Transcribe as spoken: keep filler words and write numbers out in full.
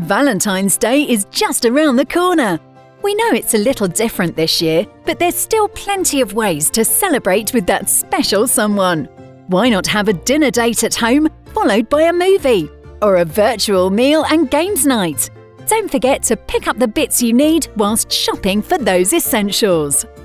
Valentine's Day is just around the corner. We know it's a little different this year, but there's still plenty of ways to celebrate with that special someone. Why not have a dinner date at home, followed by a movie? Or a virtual meal and games night? Don't forget to pick up the bits you need whilst shopping for those essentials.